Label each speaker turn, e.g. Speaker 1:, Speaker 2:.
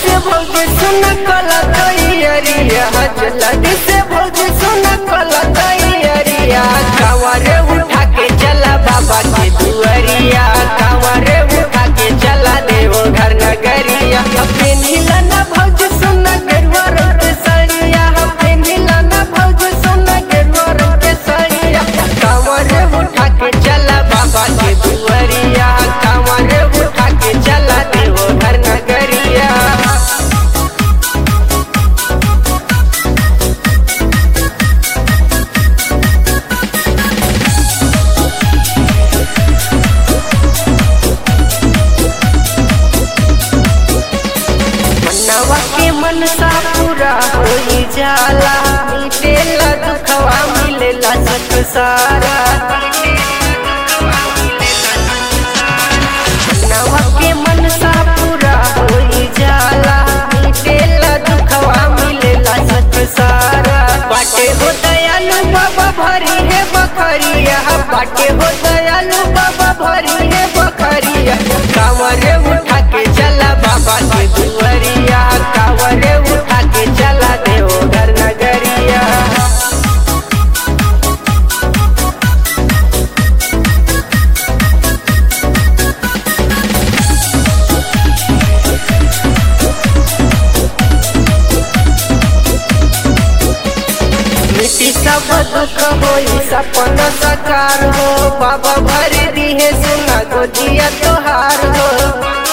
Speaker 1: से भौजी सुन कला तैयारिया जल्दी से भौजी सुन कला तैयारिया कांवरे उठा के चला बाबा के दुआरिया कांवरे उठा के चला देवो घर नगरिया अपने नीलाना भौजी सुन गरवा रंग के साड़िया अपने नीलाना भौजी सुन गरवा रंग के साड़िया कांवरे उठा के चला बाबा के दुआरिया कांवरे उठा के चला देवो घर नगरिया। मनवा के मनसा पूरा होई जाला मिटेला दुखवा मिलेला सत सारा मनवा के मनसा पूरा होई जाला मिटेला दुखवा मिलेला सत सारा बाटे हो दयालु बाबा भरी है बखरिया बाटे हो दयालु बाबा भरी है बखरिया कांवरे उठा के चला बाबा के दुआरिया कांवरे उठा के चला देवो घर नगरिया। मिट्टी सब दुख होई सपना साकार हो बाबा भर दी है सुना गोदिया तोहार हो।